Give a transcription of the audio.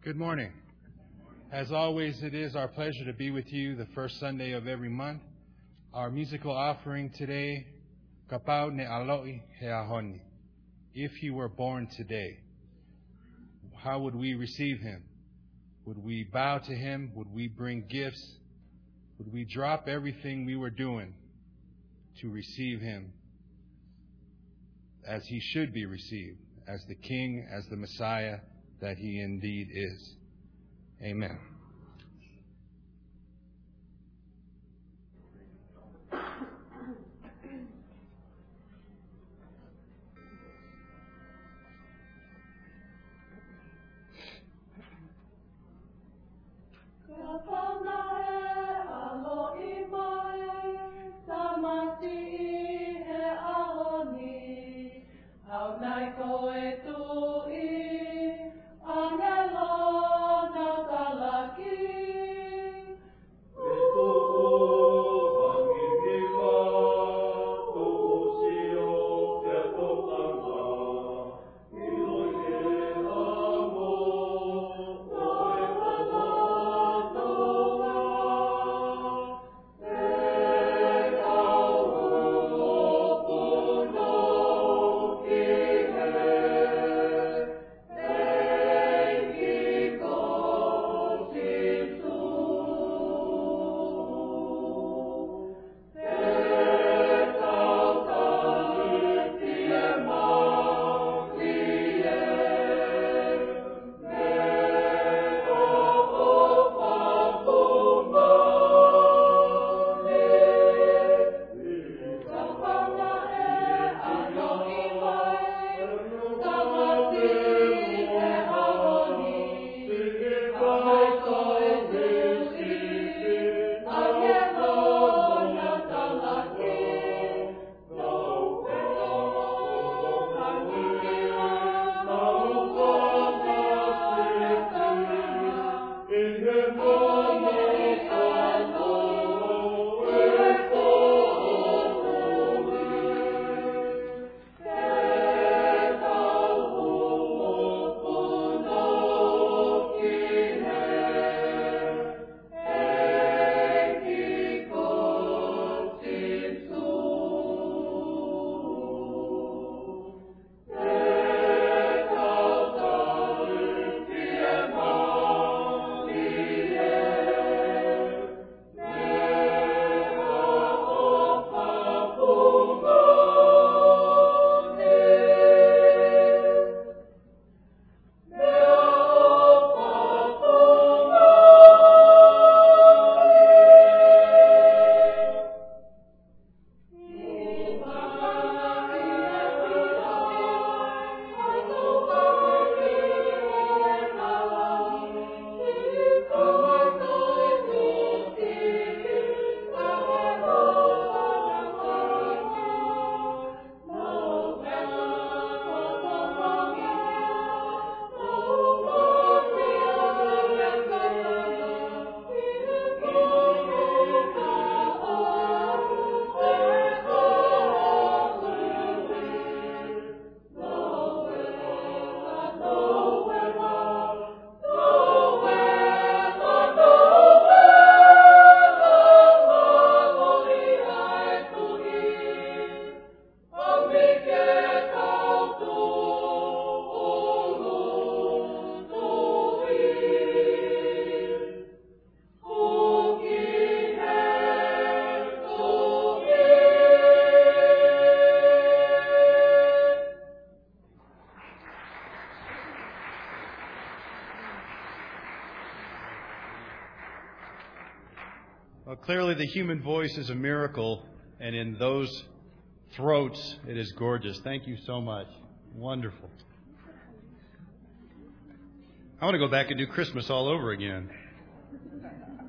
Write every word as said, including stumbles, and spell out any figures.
Good morning. As always, it is our pleasure to be with you the first Sunday of every month. Our musical offering today, Kapau ne Aloi he Ahoni. If he were born today, how would we receive him? Would we bow to him? Would we bring gifts? Would we drop everything we were doing to receive him as he should be received, as the King, as the Messiah that he indeed is? Amen. Well, clearly the human voice is a miracle, and in those throats, it is gorgeous. Thank you so much. Wonderful. I want to go back and do Christmas all over again.